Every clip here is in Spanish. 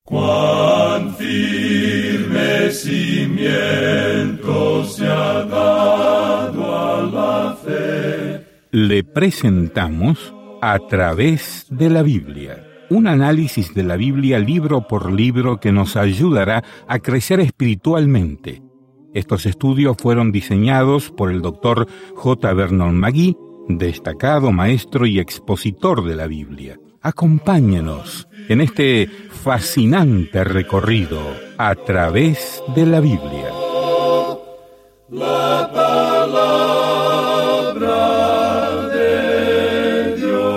Cuán firme cimiento se ha dado a la fe. Le presentamos A través de la Biblia, un análisis de la Biblia libro por libro que nos ayudará a crecer espiritualmente. Estos estudios fueron diseñados por el Dr. J. Vernon McGee, destacado maestro y expositor de la Biblia. Acompáñenos en este fascinante recorrido a través de la Biblia. La palabra de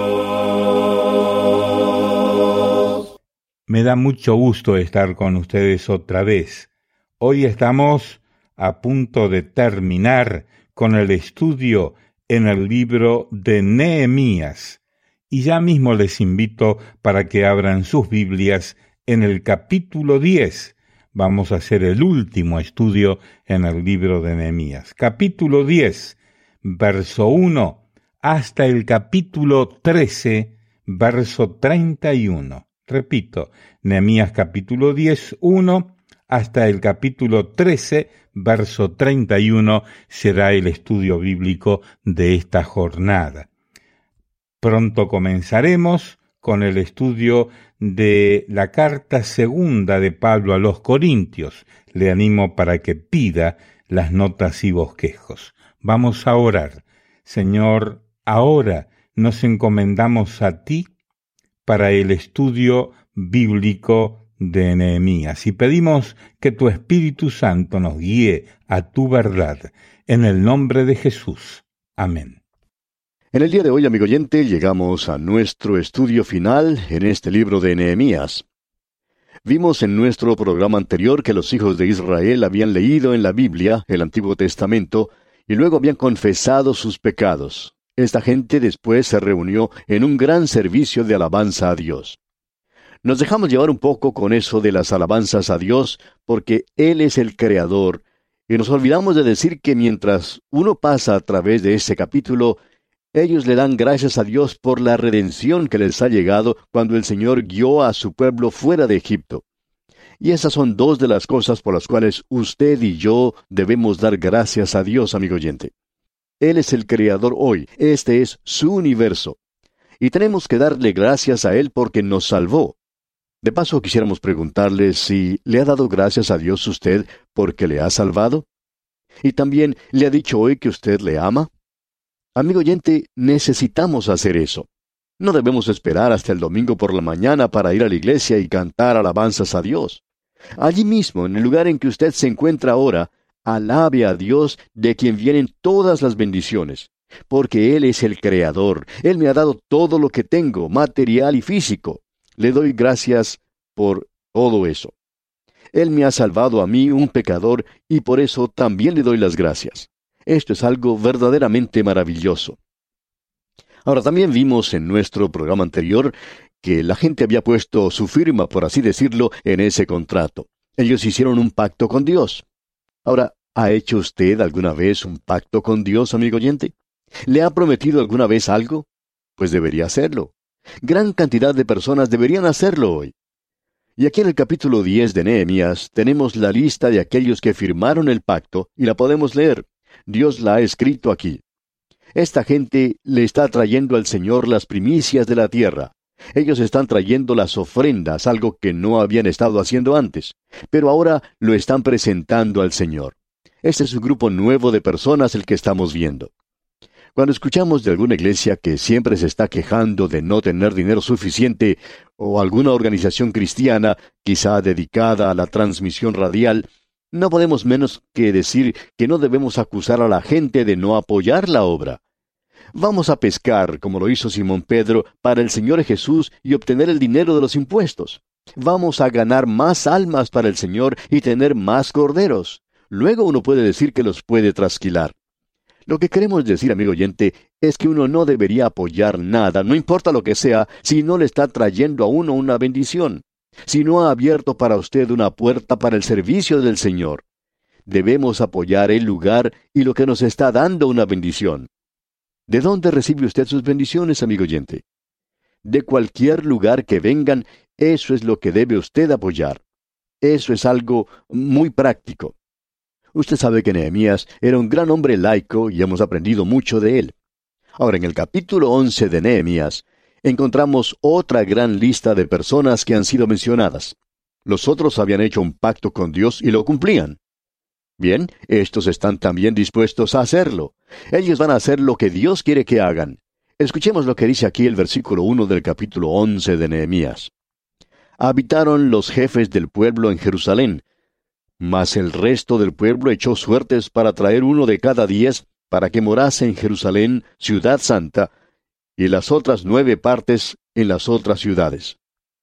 Dios. Me da mucho gusto estar con ustedes otra vez. Hoy estamos a punto de terminar con el estudio en el libro de Nehemías. Y ya mismo les invito para que abran sus Biblias en el capítulo 10. Vamos a hacer el último estudio en el libro de Nehemías. Capítulo 10, verso 1, hasta el capítulo 13, verso 31. Repito, Nehemías capítulo 10, 1, hasta el capítulo 13, verso 31, será el estudio bíblico de esta jornada. Pronto comenzaremos con el estudio de la carta segunda de Pablo a los Corintios. Le animo para que pida las notas y bosquejos. Vamos a orar. Señor, ahora nos encomendamos a ti para el estudio bíblico de Nehemías y pedimos que tu Espíritu Santo nos guíe a tu verdad. En el nombre de Jesús. Amén. En el día de hoy, amigo oyente, llegamos a nuestro estudio final en este libro de Nehemías. Vimos en nuestro programa anterior que los hijos de Israel habían leído en la Biblia, el Antiguo Testamento, y luego habían confesado sus pecados. Esta gente después se reunió en un gran servicio de alabanza a Dios. Nos dejamos llevar un poco con eso de las alabanzas a Dios, porque Él es el Creador, y nos olvidamos de decir que mientras uno pasa a través de ese capítulo, ellos le dan gracias a Dios por la redención que les ha llegado cuando el Señor guió a su pueblo fuera de Egipto. Y esas son dos de las cosas por las cuales usted y yo debemos dar gracias a Dios, amigo oyente. Él es el Creador hoy, este es su universo. Y tenemos que darle gracias a Él porque nos salvó. De paso, quisiéramos preguntarle si le ha dado gracias a Dios usted porque le ha salvado. Y también, ¿le ha dicho hoy que usted le ama? Amigo oyente, necesitamos hacer eso. No debemos esperar hasta el domingo por la mañana para ir a la iglesia y cantar alabanzas a Dios. Allí mismo, en el lugar en que usted se encuentra ahora, alabe a Dios de quien vienen todas las bendiciones, porque Él es el Creador. Él me ha dado todo lo que tengo, material y físico. Le doy gracias por todo eso. Él me ha salvado a mí, un pecador, y por eso también le doy las gracias. Esto es algo verdaderamente maravilloso. Ahora, también vimos en nuestro programa anterior que la gente había puesto su firma, por así decirlo, en ese contrato. Ellos hicieron un pacto con Dios. Ahora, ¿ha hecho usted alguna vez un pacto con Dios, amigo oyente? ¿Le ha prometido alguna vez algo? Pues debería hacerlo. Gran cantidad de personas deberían hacerlo hoy. Y aquí en el capítulo 10 de Nehemías tenemos la lista de aquellos que firmaron el pacto y la podemos leer. Dios la ha escrito aquí. Esta gente le está trayendo al Señor las primicias de la tierra. Ellos están trayendo las ofrendas, algo que no habían estado haciendo antes, pero ahora lo están presentando al Señor. Este es un grupo nuevo de personas el que estamos viendo. Cuando escuchamos de alguna iglesia que siempre se está quejando de no tener dinero suficiente, o alguna organización cristiana, quizá dedicada a la transmisión radial, no podemos menos que decir que no debemos acusar a la gente de no apoyar la obra. Vamos a pescar, como lo hizo Simón Pedro, para el Señor Jesús y obtener el dinero de los impuestos. Vamos a ganar más almas para el Señor y tener más corderos. Luego uno puede decir que los puede trasquilar. Lo que queremos decir, amigo oyente, es que uno no debería apoyar nada, no importa lo que sea, si no le está trayendo a uno una bendición. Si no ha abierto para usted una puerta para el servicio del Señor. Debemos apoyar el lugar y lo que nos está dando una bendición. ¿De dónde recibe usted sus bendiciones, amigo oyente? De cualquier lugar que vengan, Eso es lo que debe usted apoyar. Eso es algo muy práctico. Usted sabe que Nehemías era un gran hombre laico y hemos aprendido mucho de él. Ahora, en el capítulo 11 de Nehemías, encontramos otra gran lista de personas que han sido mencionadas. Los otros habían hecho un pacto con Dios y lo cumplían. Bien, estos están también dispuestos a hacerlo. Ellos van a hacer lo que Dios quiere que hagan. Escuchemos lo que dice aquí el versículo 1 del capítulo 11 de Nehemías. Habitaron los jefes del pueblo en Jerusalén, mas el resto del pueblo echó suertes para traer 1 de cada 10 para que morase en Jerusalén, ciudad santa, y las otras 9 partes en las otras ciudades.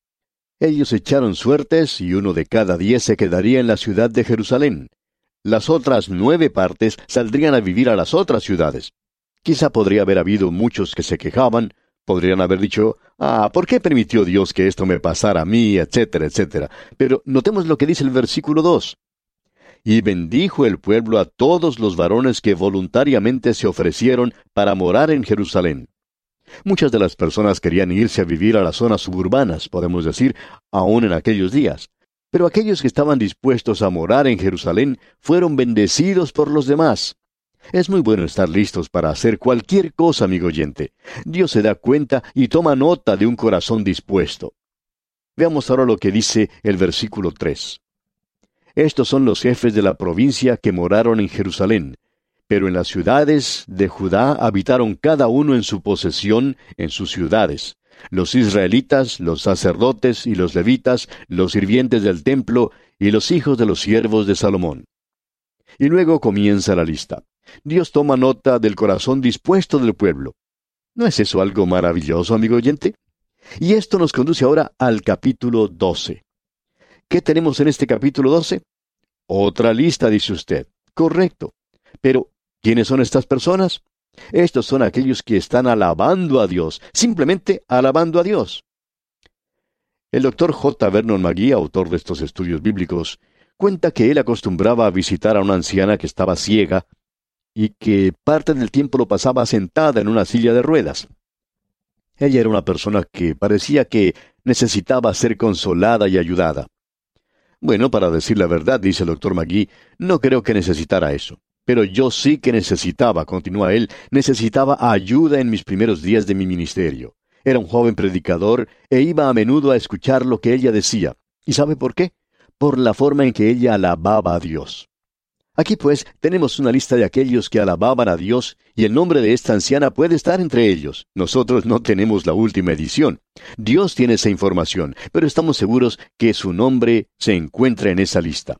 Ellos echaron suertes y 1 de cada 10 se quedaría en la ciudad de Jerusalén. Las otras 9 partes saldrían a vivir a las otras ciudades. Quizá podría haber habido muchos que se quejaban, podrían haber dicho, ¿por qué permitió Dios que esto me pasara a mí?, etcétera, etcétera. Pero notemos lo que dice el versículo 2. Y bendijo el pueblo a todos los varones que voluntariamente se ofrecieron para morar en Jerusalén. Muchas de las personas querían irse a vivir a las zonas suburbanas, podemos decir, aún en aquellos días. Pero aquellos que estaban dispuestos a morar en Jerusalén fueron bendecidos por los demás. Es muy bueno estar listos para hacer cualquier cosa, amigo oyente. Dios se da cuenta y toma nota de un corazón dispuesto. Veamos ahora lo que dice el versículo 3. Estos son los jefes de la provincia que moraron en Jerusalén, pero en las ciudades de Judá habitaron cada uno en su posesión, en sus ciudades. Los israelitas, los sacerdotes y los levitas, los sirvientes del templo y los hijos de los siervos de Salomón. Y luego comienza la lista. Dios toma nota del corazón dispuesto del pueblo. ¿No es eso algo maravilloso, amigo oyente? Y esto nos conduce ahora al capítulo 12. ¿Qué tenemos en este capítulo 12? Otra lista, dice usted. Correcto. Pero, ¿quiénes son estas personas? Estos son aquellos que están alabando a Dios, simplemente alabando a Dios. El doctor J. Vernon McGee, autor de estos estudios bíblicos, cuenta que él acostumbraba a visitar a una anciana que estaba ciega y que parte del tiempo lo pasaba sentada en una silla de ruedas. Ella era una persona que parecía que necesitaba ser consolada y ayudada. Bueno, para decir la verdad, dice el doctor McGee, no creo que necesitara eso. Pero yo sí que necesitaba, continúa él, necesitaba ayuda en mis primeros días de mi ministerio. Era un joven predicador e iba a menudo a escuchar lo que ella decía. ¿Y sabe por qué? Por la forma en que ella alababa a Dios. Aquí pues tenemos una lista de aquellos que alababan a Dios y el nombre de esta anciana puede estar entre ellos. Nosotros no tenemos la última edición. Dios tiene esa información, pero estamos seguros que su nombre se encuentra en esa lista.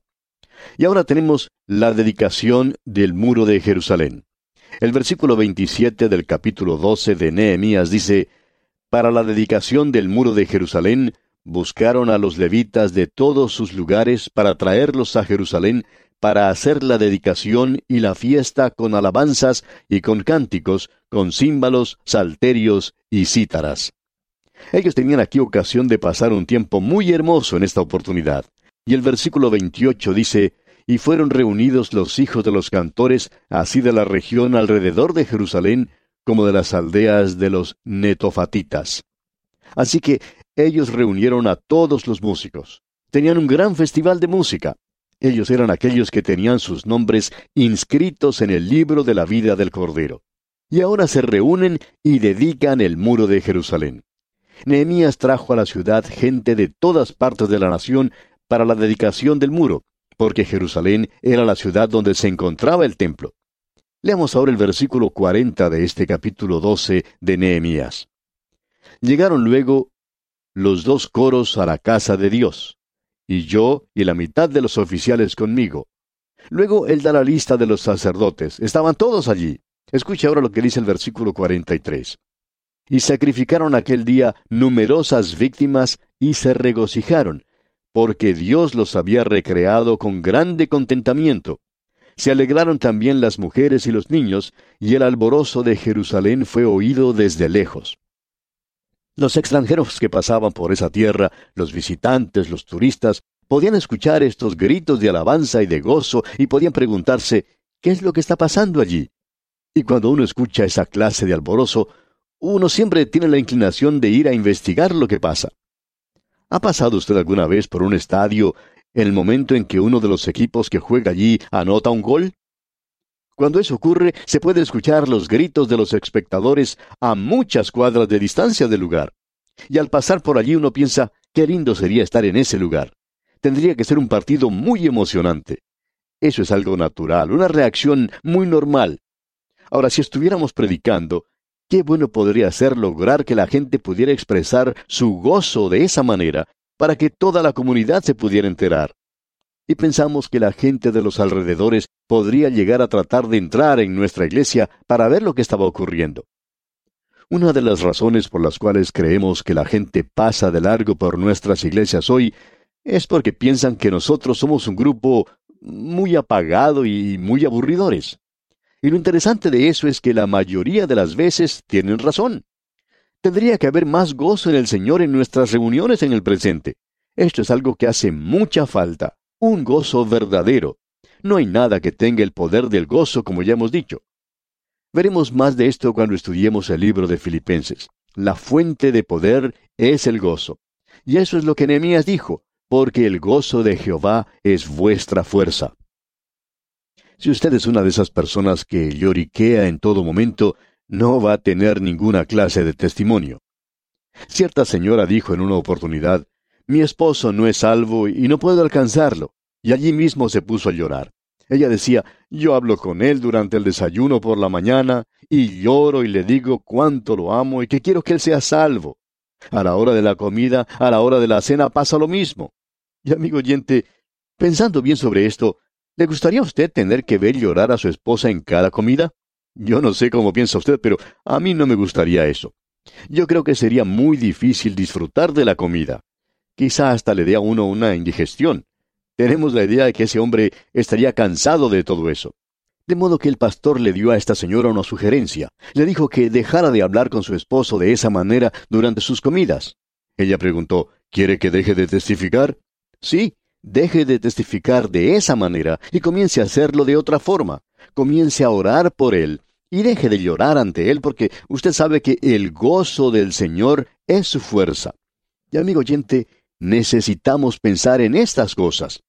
Y ahora tenemos la dedicación del muro de Jerusalén. El versículo 27 del capítulo 12 de Nehemías dice, para la dedicación del muro de Jerusalén, buscaron a los levitas de todos sus lugares para traerlos a Jerusalén, para hacer la dedicación y la fiesta con alabanzas y con cánticos, con címbalos, salterios y cítaras. Ellos tenían aquí ocasión de pasar un tiempo muy hermoso en esta oportunidad. Y el versículo 28 dice, y fueron reunidos los hijos de los cantores, así de la región alrededor de Jerusalén, como de las aldeas de los netofatitas. Así que ellos reunieron a todos los músicos. Tenían un gran festival de música. Ellos eran aquellos que tenían sus nombres inscritos en el libro de la vida del Cordero. Y ahora se reúnen y dedican el muro de Jerusalén. Nehemías trajo a la ciudad gente de todas partes de la nación para la dedicación del muro, porque Jerusalén era la ciudad donde se encontraba el templo. Leamos ahora el versículo 40 de este capítulo 12 de Nehemías. Llegaron luego los 2 coros a la casa de Dios, y yo y la mitad de los oficiales conmigo. Luego él da la lista de los sacerdotes. Estaban todos allí. Escuche ahora lo que dice el versículo 43. Y sacrificaron aquel día numerosas víctimas y se regocijaron, porque Dios los había recreado con grande contentamiento. Se alegraron también las mujeres y los niños, y el alborozo de Jerusalén fue oído desde lejos. Los extranjeros que pasaban por esa tierra, los visitantes, los turistas, podían escuchar estos gritos de alabanza y de gozo y podían preguntarse, ¿qué es lo que está pasando allí? Y cuando uno escucha esa clase de alborozo, uno siempre tiene la inclinación de ir a investigar lo que pasa. ¿Ha pasado usted alguna vez por un estadio en el momento en que uno de los equipos que juega allí anota un gol? Cuando eso ocurre, se puede escuchar los gritos de los espectadores a muchas cuadras de distancia del lugar. Y al pasar por allí uno piensa, qué lindo sería estar en ese lugar. Tendría que ser un partido muy emocionante. Eso es algo natural, una reacción muy normal. Ahora, si estuviéramos predicando, qué bueno podría ser lograr que la gente pudiera expresar su gozo de esa manera, para que toda la comunidad se pudiera enterar. Y pensamos que la gente de los alrededores podría llegar a tratar de entrar en nuestra iglesia para ver lo que estaba ocurriendo. Una de las razones por las cuales creemos que la gente pasa de largo por nuestras iglesias hoy es porque piensan que nosotros somos un grupo muy apagado y muy aburridores. Y lo interesante de eso es que la mayoría de las veces tienen razón. Tendría que haber más gozo en el Señor en nuestras reuniones en el presente. Esto es algo que hace mucha falta, un gozo verdadero. No hay nada que tenga el poder del gozo, como ya hemos dicho. Veremos más de esto cuando estudiemos el libro de Filipenses. La fuente de poder es el gozo. Y eso es lo que Nehemías dijo, porque el gozo de Jehová es vuestra fuerza. Si usted es una de esas personas que lloriquea en todo momento, no va a tener ninguna clase de testimonio. Cierta señora dijo en una oportunidad, mi esposo no es salvo y no puedo alcanzarlo, y allí mismo se puso a llorar. Ella decía, yo hablo con él durante el desayuno por la mañana, y lloro y le digo cuánto lo amo y que quiero que él sea salvo. A la hora de la comida, a la hora de la cena pasa lo mismo. Y amigo oyente, pensando bien sobre esto, ¿le gustaría a usted tener que ver llorar a su esposa en cada comida? Yo no sé cómo piensa usted, pero a mí no me gustaría eso. Yo creo que sería muy difícil disfrutar de la comida. Quizá hasta le dé a uno una indigestión. Tenemos la idea de que ese hombre estaría cansado de todo eso. De modo que el pastor le dio a esta señora una sugerencia. Le dijo que dejara de hablar con su esposo de esa manera durante sus comidas. Ella preguntó, ¿quiere que deje de testificar? Sí, deje de testificar de esa manera y comience a hacerlo de otra forma. Comience a orar por él y deje de llorar ante él porque usted sabe que el gozo del Señor es su fuerza. Y amigo oyente, necesitamos pensar en estas cosas.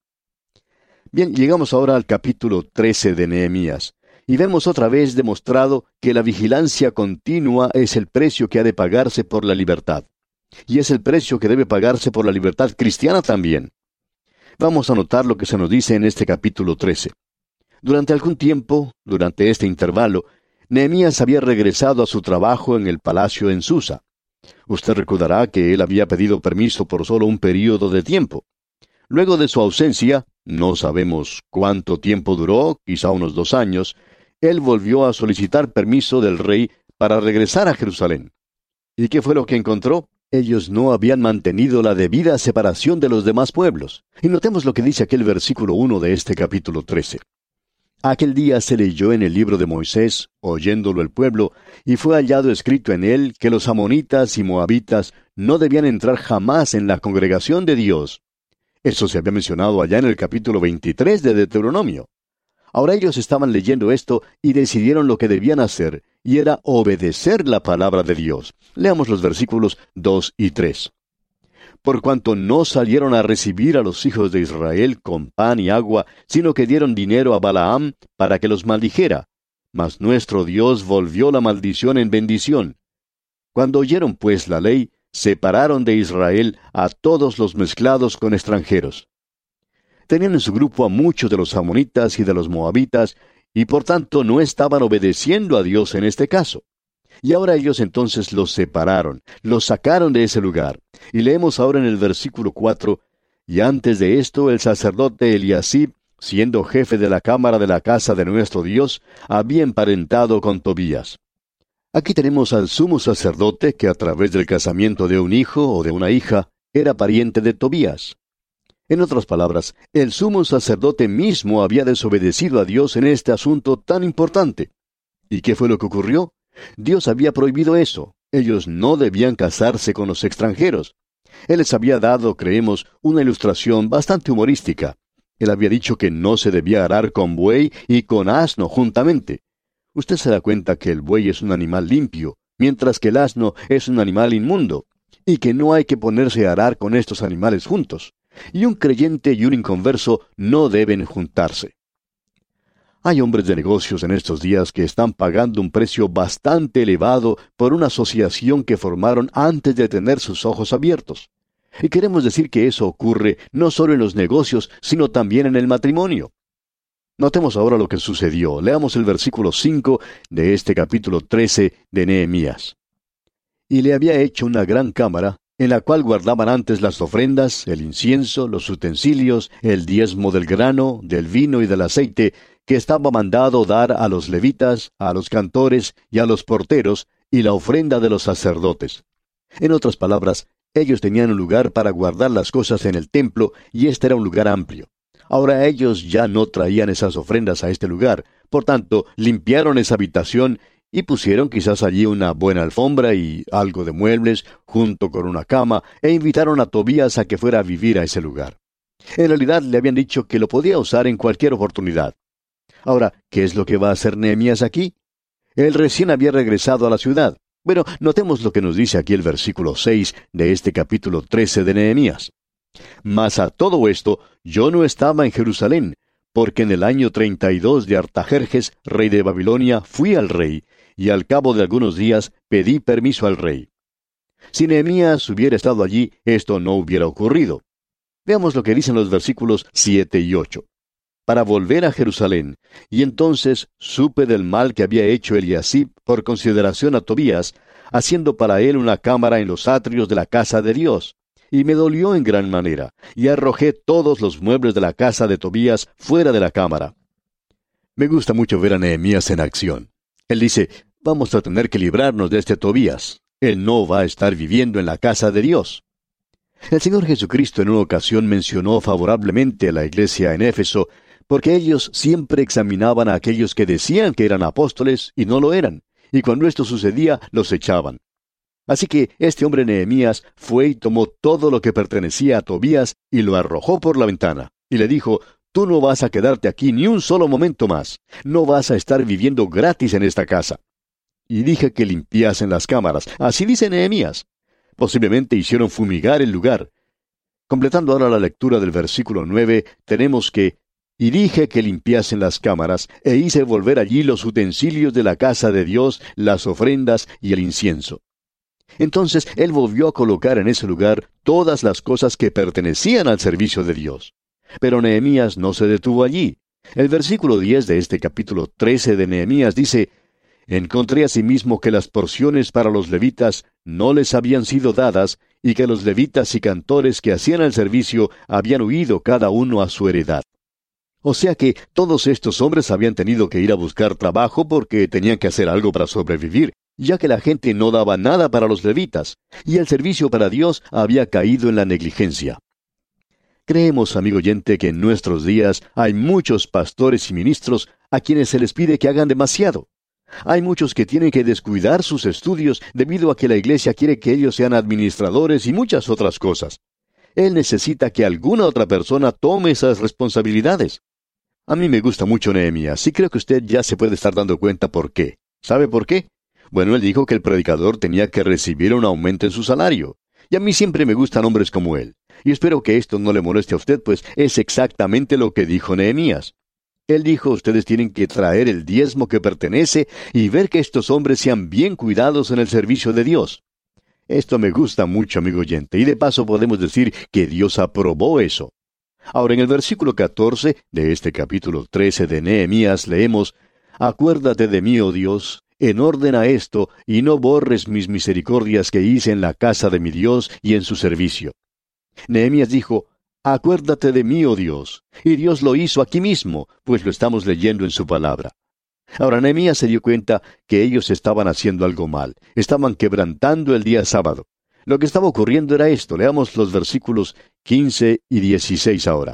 Bien, llegamos ahora al capítulo 13 de Nehemías, y vemos otra vez demostrado que la vigilancia continua es el precio que ha de pagarse por la libertad. Y es el precio que debe pagarse por la libertad cristiana también. Vamos a notar lo que se nos dice en este capítulo 13. Durante algún tiempo, durante este intervalo, Nehemías había regresado a su trabajo en el palacio en Susa. Usted recordará que él había pedido permiso por solo un período de tiempo. Luego de su ausencia, no sabemos cuánto tiempo duró, quizá unos 2 años, él volvió a solicitar permiso del rey para regresar a Jerusalén. ¿Y qué fue lo que encontró? Ellos no habían mantenido la debida separación de los demás pueblos. Y notemos lo que dice aquel versículo 1 de este capítulo 13. Aquel día se leyó en el libro de Moisés, oyéndolo el pueblo, y fue hallado escrito en él que los amonitas y moabitas no debían entrar jamás en la congregación de Dios. Eso se había mencionado allá en el capítulo 23 de Deuteronomio. Ahora ellos estaban leyendo esto y decidieron lo que debían hacer, y era obedecer la palabra de Dios. Leamos los versículos 2 y 3. Por cuanto no salieron a recibir a los hijos de Israel con pan y agua, sino que dieron dinero a Balaam para que los maldijera. Mas nuestro Dios volvió la maldición en bendición. Cuando oyeron pues la ley, separaron de Israel a todos los mezclados con extranjeros. Tenían en su grupo a muchos de los amonitas y de los moabitas, y por tanto no estaban obedeciendo a Dios en este caso. Y ahora ellos entonces los separaron, los sacaron de ese lugar. Y leemos ahora en el versículo 4, y antes de esto el sacerdote Eliasib, siendo jefe de la cámara de la casa de nuestro Dios, había emparentado con Tobías. Aquí tenemos al sumo sacerdote que a través del casamiento de un hijo o de una hija era pariente de Tobías. En otras palabras, el sumo sacerdote mismo había desobedecido a Dios en este asunto tan importante. ¿Y qué fue lo que ocurrió? Dios había prohibido eso. Ellos no debían casarse con los extranjeros. Él les había dado, creemos, una ilustración bastante humorística. Él había dicho que no se debía arar con buey y con asno juntamente. Usted se da cuenta que el buey es un animal limpio, mientras que el asno es un animal inmundo. y que no hay que ponerse a arar con estos animales juntos. Y un creyente y un inconverso no deben juntarse. Hay hombres de negocios en estos días que están pagando un precio bastante elevado por una asociación que formaron antes de tener sus ojos abiertos. Y queremos decir que eso ocurre no solo en los negocios, sino también en el matrimonio. Notemos ahora lo que sucedió. Leamos el versículo 5 de este capítulo 13 de Nehemías. Y le había hecho una gran cámara, en la cual guardaban antes las ofrendas, el incienso, los utensilios, el diezmo del grano, del vino y del aceite, que estaba mandado dar a los levitas, a los cantores y a los porteros, y la ofrenda de los sacerdotes. En otras palabras, ellos tenían un lugar para guardar las cosas en el templo, y este era un lugar amplio. Ahora ellos ya no traían esas ofrendas a este lugar, por tanto, limpiaron esa habitación y pusieron quizás allí una buena alfombra y algo de muebles, junto con una cama, e invitaron a Tobías a que fuera a vivir a ese lugar. En realidad le habían dicho que lo podía usar en cualquier oportunidad. Ahora, ¿qué es lo que va a hacer Nehemías aquí? Él recién había regresado a la ciudad. Bueno, notemos lo que nos dice aquí el versículo 6 de este capítulo 13 de Nehemías. Mas a todo esto yo no estaba en Jerusalén, porque en el año 32 de Artajerjes, rey de Babilonia, fui al rey, y al cabo de algunos días pedí permiso al rey. Si Nehemías hubiera estado allí, esto no hubiera ocurrido. Veamos lo que dicen los versículos 7 y 8. Para volver a Jerusalén, y entonces supe del mal que había hecho Eliasib por consideración a Tobías, haciendo para él una cámara en los atrios de la casa de Dios. Y me dolió en gran manera, y arrojé todos los muebles de la casa de Tobías fuera de la cámara. Me gusta mucho ver a Nehemías en acción. Él dice, vamos a tener que librarnos de este Tobías. Él no va a estar viviendo en la casa de Dios. El Señor Jesucristo en una ocasión mencionó favorablemente a la iglesia en Éfeso, porque ellos siempre examinaban a aquellos que decían que eran apóstoles y no lo eran, y cuando esto sucedía, los echaban. Así que este hombre Nehemías fue y tomó todo lo que pertenecía a Tobías y lo arrojó por la ventana, y le dijo, tú no vas a quedarte aquí ni un solo momento más, no vas a estar viviendo gratis en esta casa. Y dije que limpiasen las cámaras, así dice Nehemías. Posiblemente hicieron fumigar el lugar. Completando ahora la lectura del versículo 9, tenemos que, y dije que limpiasen las cámaras, e hice volver allí los utensilios de la casa de Dios, las ofrendas y el incienso. Entonces él volvió a colocar en ese lugar todas las cosas que pertenecían al servicio de Dios. Pero Nehemías no se detuvo allí. El versículo 10 de este capítulo 13 de Nehemías dice, encontré asimismo que las porciones para los levitas no les habían sido dadas, y que los levitas y cantores que hacían el servicio habían huido cada uno a su heredad. O sea que todos estos hombres habían tenido que ir a buscar trabajo porque tenían que hacer algo para sobrevivir, ya que la gente no daba nada para los levitas, y el servicio para Dios había caído en la negligencia. Creemos, amigo oyente, que en nuestros días hay muchos pastores y ministros a quienes se les pide que hagan demasiado. Hay muchos que tienen que descuidar sus estudios debido a que la iglesia quiere que ellos sean administradores y muchas otras cosas. Él necesita que alguna otra persona tome esas responsabilidades. A mí me gusta mucho Nehemías, y creo que usted ya se puede estar dando cuenta por qué. ¿Sabe por qué? Bueno, él dijo que el predicador tenía que recibir un aumento en su salario. Y a mí siempre me gustan hombres como él. Y espero que esto no le moleste a usted, pues es exactamente lo que dijo Nehemías. Él dijo, ustedes tienen que traer el diezmo que pertenece y ver que estos hombres sean bien cuidados en el servicio de Dios. Esto me gusta mucho, amigo oyente, y de paso podemos decir que Dios aprobó eso. Ahora, en el versículo 14 de este capítulo 13 de Nehemías leemos, acuérdate de mí, oh Dios, en orden a esto, y no borres mis misericordias que hice en la casa de mi Dios y en su servicio. Nehemías dijo, acuérdate de mí, oh Dios, y Dios lo hizo aquí mismo, pues lo estamos leyendo en su palabra. Ahora Nehemías se dio cuenta que ellos estaban haciendo algo mal, estaban quebrantando el día sábado. Lo que estaba ocurriendo era esto, leamos los versículos 15 y 16 ahora.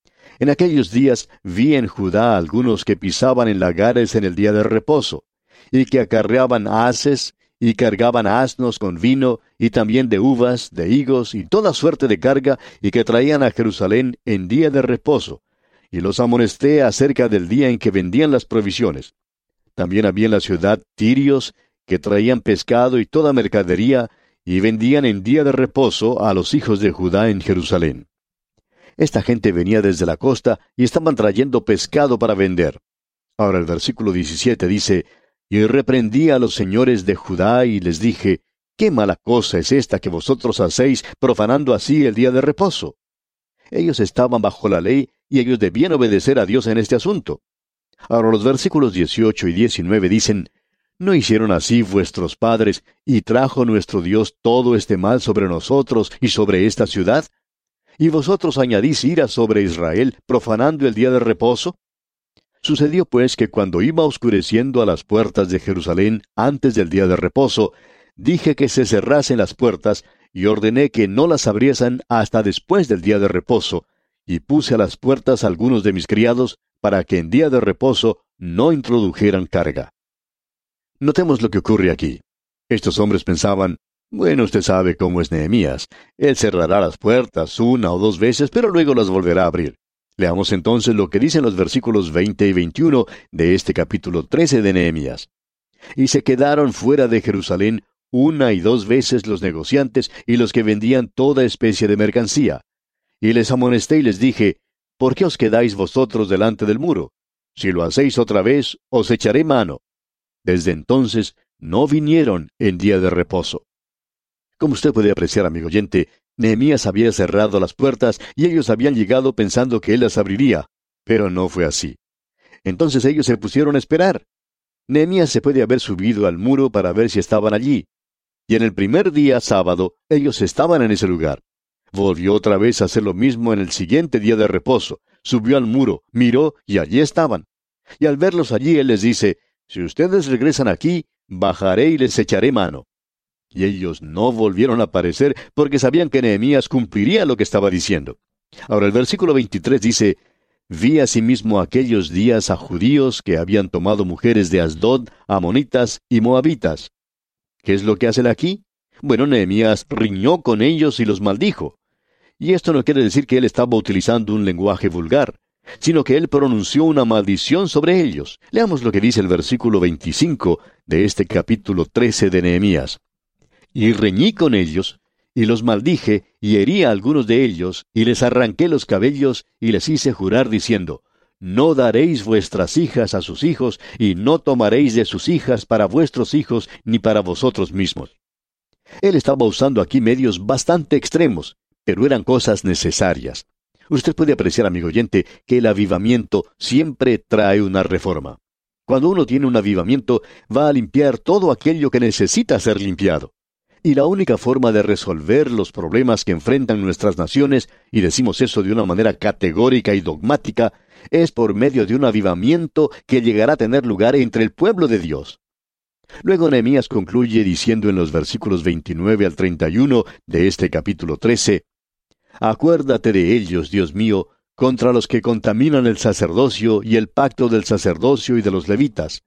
En aquellos días vi en Judá algunos que pisaban en lagares en el día de reposo, y que acarreaban haces, y cargaban asnos con vino, y también de uvas, de higos, y toda suerte de carga, y que traían a Jerusalén en día de reposo. Y los amonesté acerca del día en que vendían las provisiones. También había en la ciudad tirios, que traían pescado y toda mercadería, y vendían en día de reposo a los hijos de Judá en Jerusalén. Esta gente venía desde la costa y estaban trayendo pescado para vender. Ahora el versículo 17 dice, y reprendí a los señores de Judá y les dije, ¿qué mala cosa es esta que vosotros hacéis, profanando así el día de reposo? Ellos estaban bajo la ley y ellos debían obedecer a Dios en este asunto. Ahora los versículos 18 y 19 dicen, ¿no hicieron así vuestros padres, y trajo nuestro Dios todo este mal sobre nosotros y sobre esta ciudad? ¿Y vosotros añadís ira sobre Israel, profanando el día de reposo? Sucedió pues que cuando iba oscureciendo a las puertas de Jerusalén antes del día de reposo, dije que se cerrasen las puertas, y ordené que no las abriesen hasta después del día de reposo, y puse a las puertas algunos de mis criados, para que en día de reposo no introdujeran carga. Notemos lo que ocurre aquí. Estos hombres pensaban, bueno, usted sabe cómo es Nehemías. Él cerrará las puertas 1 o 2 veces, pero luego las volverá a abrir. Leamos entonces lo que dicen los versículos 20 y 21 de este capítulo 13 de Nehemías. Y se quedaron fuera de Jerusalén 1 y 2 veces los negociantes y los que vendían toda especie de mercancía. Y les amonesté y les dije, ¿por qué os quedáis vosotros delante del muro? Si lo hacéis otra vez, os echaré mano. Desde entonces no vinieron en día de reposo. Como usted puede apreciar, amigo oyente, Nehemías había cerrado las puertas y ellos habían llegado pensando que él las abriría, pero no fue así. Entonces ellos se pusieron a esperar. Nehemías se puede haber subido al muro para ver si estaban allí. Y en el primer día, sábado, ellos estaban en ese lugar. Volvió otra vez a hacer lo mismo en el siguiente día de reposo. Subió al muro, miró y allí estaban. Y al verlos allí, él les dice, si ustedes regresan aquí, bajaré y les echaré mano. Y ellos no volvieron a aparecer porque sabían que Nehemías cumpliría lo que estaba diciendo. Ahora el versículo 23 dice, vi asimismo aquellos días a judíos que habían tomado mujeres de Asdod, amonitas y moabitas. ¿Qué es lo que hacen aquí? Bueno, Nehemías riñó con ellos y los maldijo. Y esto no quiere decir que él estaba utilizando un lenguaje vulgar, sino que él pronunció una maldición sobre ellos. Leamos lo que dice el versículo 25 de este capítulo 13 de Nehemías. Y reñí con ellos, y los maldije, y herí a algunos de ellos, y les arranqué los cabellos, y les hice jurar diciendo, no daréis vuestras hijas a sus hijos, y no tomaréis de sus hijas para vuestros hijos, ni para vosotros mismos. Él estaba usando aquí medios bastante extremos, pero eran cosas necesarias. Usted puede apreciar, amigo oyente, que el avivamiento siempre trae una reforma. Cuando uno tiene un avivamiento, va a limpiar todo aquello que necesita ser limpiado. Y la única forma de resolver los problemas que enfrentan nuestras naciones, y decimos eso de una manera categórica y dogmática, es por medio de un avivamiento que llegará a tener lugar entre el pueblo de Dios. Luego Nehemías concluye diciendo en los versículos 29 al 31 de este capítulo 13, acuérdate de ellos, Dios mío, contra los que contaminan el sacerdocio y el pacto del sacerdocio y de los levitas.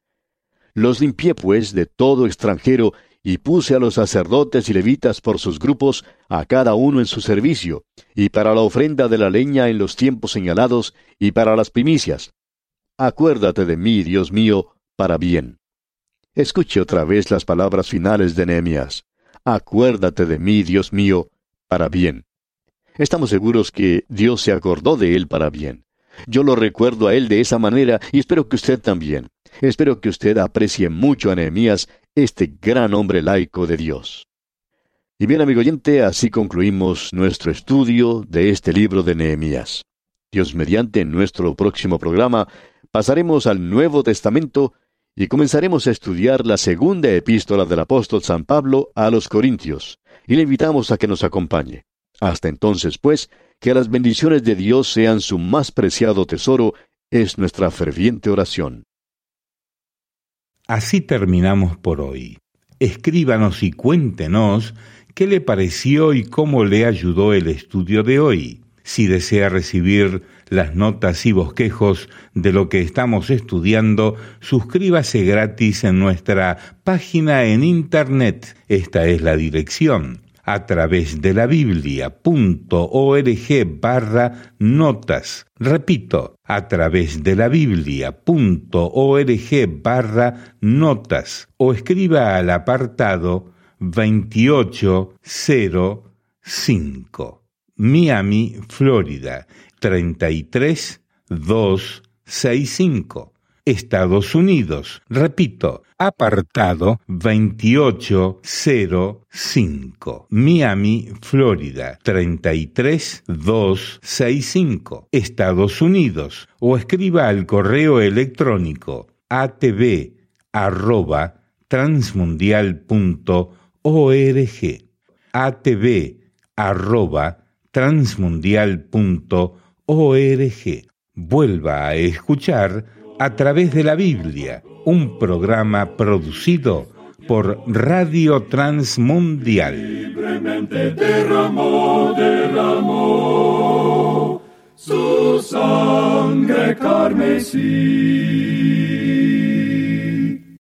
Los limpié, pues, de todo extranjero, y puse a los sacerdotes y levitas por sus grupos, a cada uno en su servicio, y para la ofrenda de la leña en los tiempos señalados, y para las primicias. Acuérdate de mí, Dios mío, para bien. Escuche otra vez las palabras finales de Nehemías. Acuérdate de mí, Dios mío, para bien. Estamos seguros que Dios se acordó de él para bien. Yo lo recuerdo a él de esa manera y espero que usted también. Espero que usted aprecie mucho a Nehemías, este gran hombre laico de Dios. Y bien, amigo oyente, así concluimos nuestro estudio de este libro de Nehemías. Dios mediante, en nuestro próximo programa, pasaremos al Nuevo Testamento y comenzaremos a estudiar la segunda epístola del apóstol San Pablo a los Corintios, y le invitamos a que nos acompañe. Hasta entonces, pues, que las bendiciones de Dios sean su más preciado tesoro, es nuestra ferviente oración. Así terminamos por hoy. Escríbanos y cuéntenos qué le pareció y cómo le ayudó el estudio de hoy. Si desea recibir las notas y bosquejos de lo que estamos estudiando, suscríbase gratis en nuestra página en internet. Esta es la dirección: a través de la Biblia.org/notas. Repito, a través de la Biblia.org/notas. O escriba al apartado 2805. Miami, Florida, 33265. Estados Unidos. Repito, apartado 2805. Miami, Florida, 33265. Estados Unidos. O escriba al correo electrónico atv@transmundial.org. atv@transmundial.org. Vuelva a escuchar A través de la Biblia, un programa producido por Radio Transmundial. Libremente derramó su sangre carmesí.